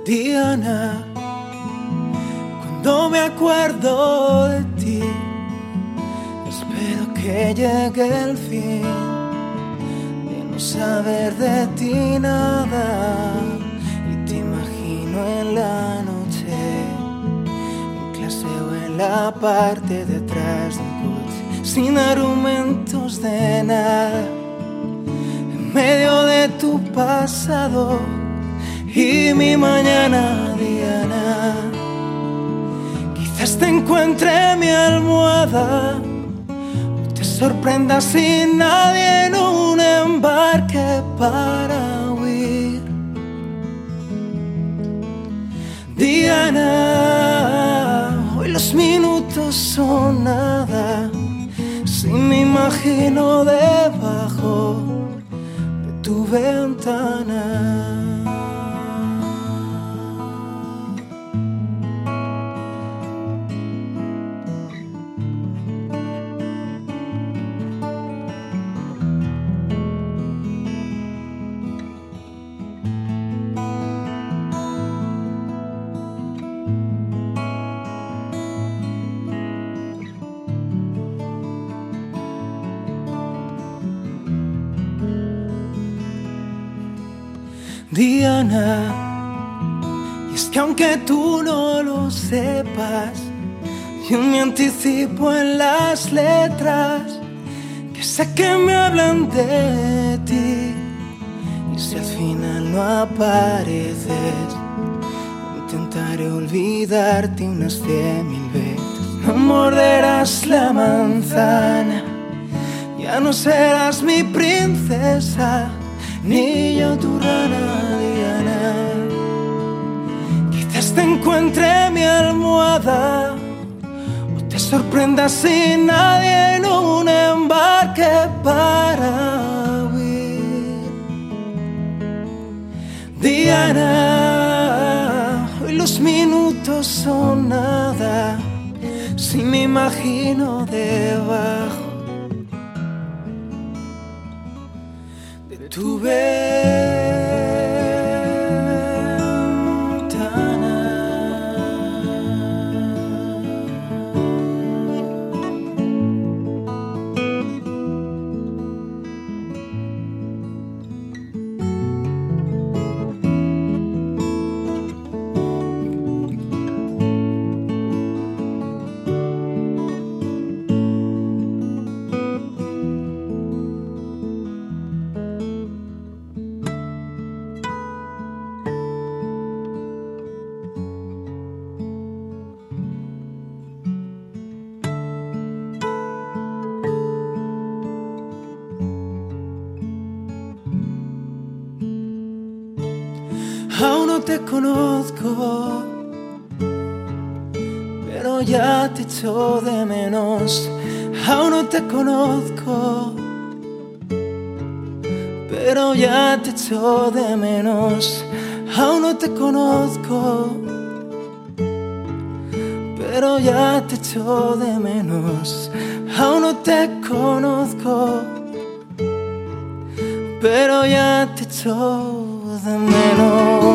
Diana, cuando me acuerdo de ti, espero que llegue el fin de no saber de ti nada. Y te imagino en la noche, en clase o en la parte de atrás de un coche, sin argumentos de nada, en medio de tu pasado y mi mañana. Diana, quizás te encuentre mi almohada o te sorprenda sin nadie en un embarque para huir. Diana, hoy los minutos son nada si me imagino debajo de tu ventana. Diana, y es que aunque tú no lo sepas, yo me anticipo en las letras que sé que me hablan de ti. Y si al final no apareces, intentaré olvidarte unas 100.000 veces. No morderás la manzana, ya no serás mi princesa, ni yo tu rana. Diana, quizás te encuentre mi almohada o te sorprenda sin nadie en un embarque para huir. Diana, hoy los minutos son nada si me imagino debajo de tu ventana. Aún no te conozco, pero ya te echo de menos. Aún no te conozco, pero ya te echo de menos. Aún no te conozco, pero ya te echo de menos. Aún no te conozco, pero ya te echo de menos.